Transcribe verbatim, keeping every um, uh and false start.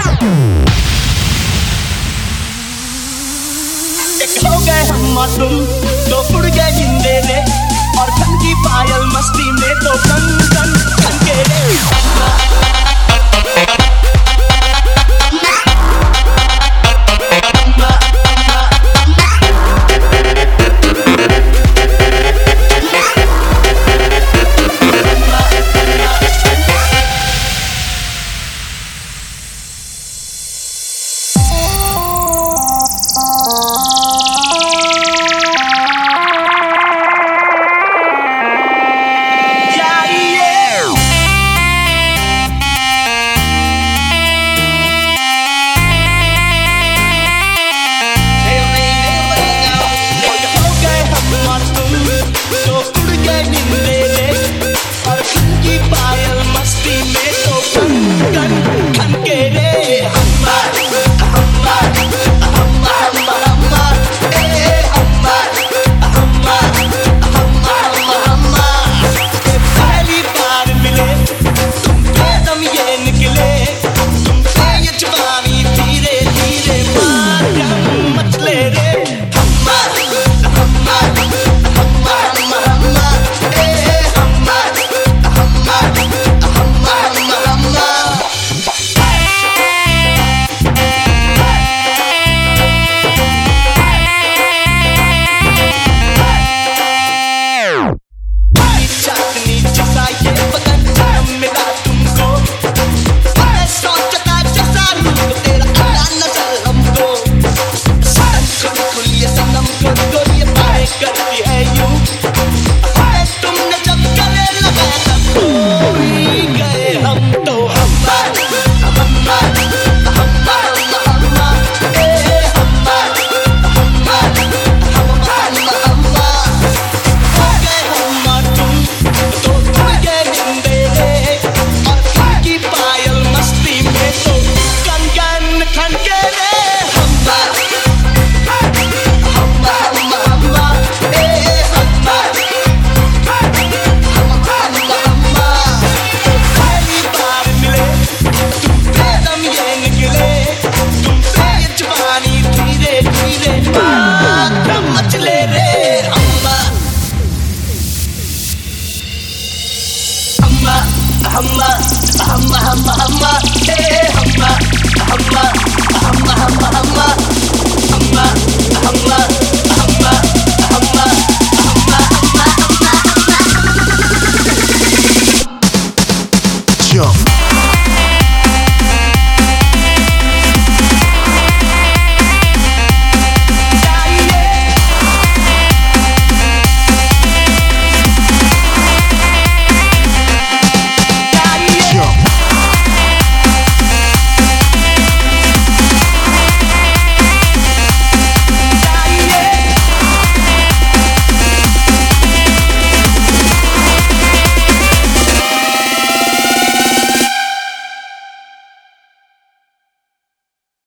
हो गए हम और तुम तो उड़ गए जिंदे रे और धन की पायल मस्ती में तो कन कन कन के रे। Humma, humma, humma, humma, hey, humma, humma, humma, humma, humma, humma, humma, humma, humma, humma, humma, humma, humma. Jump.